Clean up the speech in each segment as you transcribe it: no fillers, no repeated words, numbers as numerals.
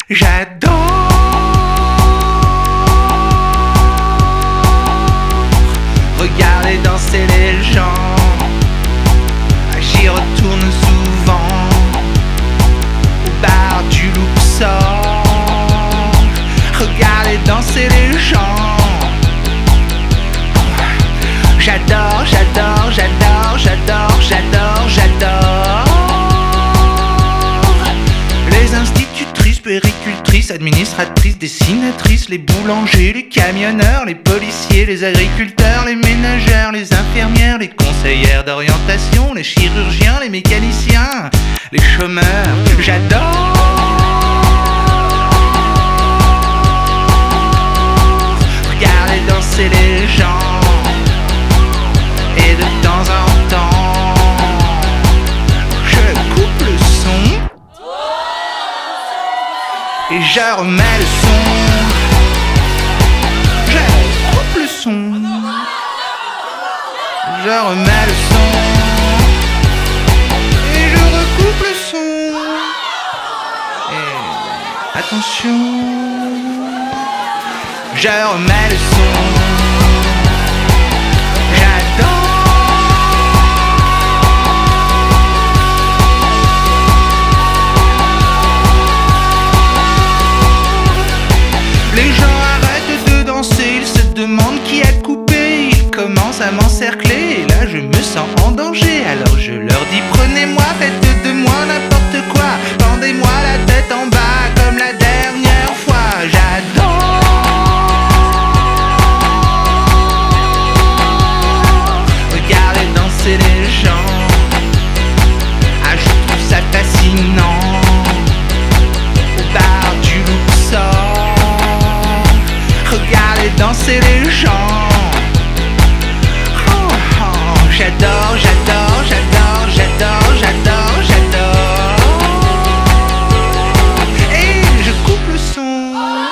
J'adore regarder danser les gens. J'y retourne souvent au bar du Luxor. Regarder danser les gens. J'adore, j'adore, j'adore, j'adore, j'adore, j'adore. Les institutrices, puéricultrices, administratrices, dessinatrices, les boulangers, les camionneurs, les policiers, les agriculteurs, les ménagères, les infirmières, les conseillères d'orientation, les chirurgiens, les mécaniciens, les chômeurs. J'adore regarder danser les gens. Et de temps en temps, je coupe le son et je remets le son. Je coupe le son, je remets le son et je recoupe le son. Et attention, je remets le son. Les gens arrêtent de danser, ils se demandent qui a coupé. Ils commencent à m'encercler et là je me sens en danger. Alors je leur dis prenez-moi, faites de moi n'importe quoi. Pendez-moi la tête en bas comme la dernière fois. J'adore regarder danser les gens. Ah, je trouve ça fascinant au bar du Luxor. Regardez danser les gens. Oh, oh, j'adore, j'adore, j'adore, j'adore, j'adore, j'adore. Et je coupe le son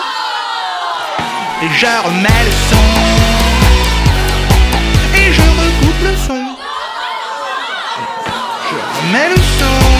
et je remets le son et je recoupe le son. Je remets le son.